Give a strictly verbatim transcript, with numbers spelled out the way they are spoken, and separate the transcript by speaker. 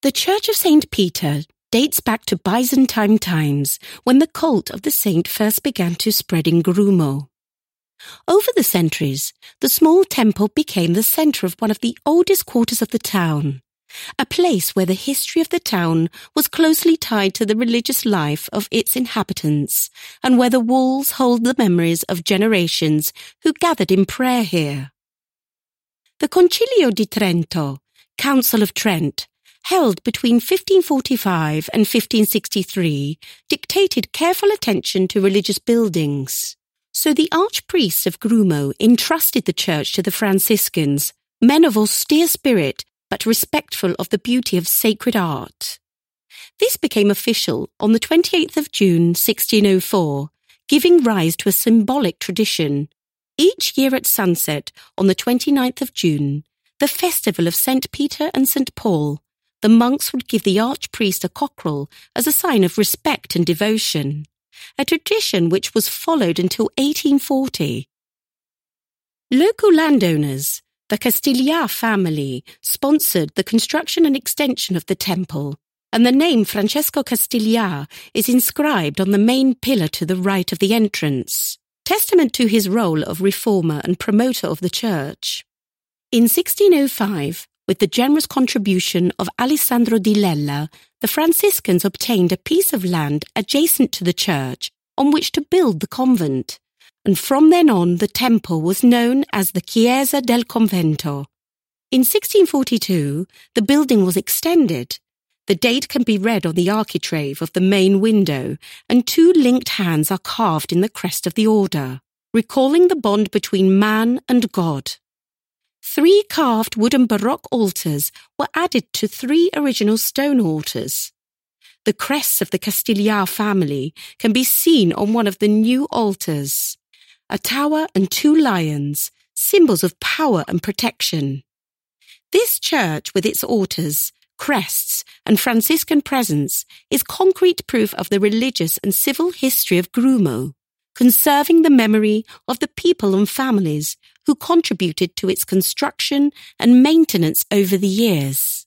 Speaker 1: The Church of Saint Peter dates back to Byzantine times, when the cult of the saint first began to spread in Grumo. Over the centuries, the small temple became the centre of one of the oldest quarters of the town, a place where the history of the town was closely tied to the religious life of its inhabitants, and where the walls hold the memories of generations who gathered in prayer here. The Concilio di Trento, Council of Trent, held between fifteen forty-five and fifteen sixty-three, dictated careful attention to religious buildings. So the archpriests of Grumo entrusted the church to the Franciscans, men of austere spirit but respectful of the beauty of sacred art. This became official on the twenty-eighth of June sixteen oh four, giving rise to a symbolic tradition. Each year at sunset on the twenty-ninth of June, the festival of Saint Peter and Saint Paul, the monks would give the archpriest a cockerel as a sign of respect and devotion, a tradition which was followed until eighteen forty. Local landowners, the Castillar family, sponsored the construction and extension of the temple, and the name Francesco Castillar is inscribed on the main pillar to the right of the entrance, testament to his role of reformer and promoter of the church. In sixteen oh five, with the generous contribution of Alessandro di Lella, the Franciscans obtained a piece of land adjacent to the church on which to build the convent, and from then on the temple was known as the Chiesa del Convento. In sixteen forty-two, the building was extended. The date can be read on the architrave of the main window, and two linked hands are carved in the crest of the order, recalling the bond between man and God. Three carved wooden Baroque altars were added to three original stone altars. The crests of the Castillar family can be seen on one of the new altars, a tower and two lions, symbols of power and protection. This church, with its altars, crests, and Franciscan presence, is concrete proof of the religious and civil history of Grumo, conserving the memory of the people and families who contributed to its construction and maintenance over the years.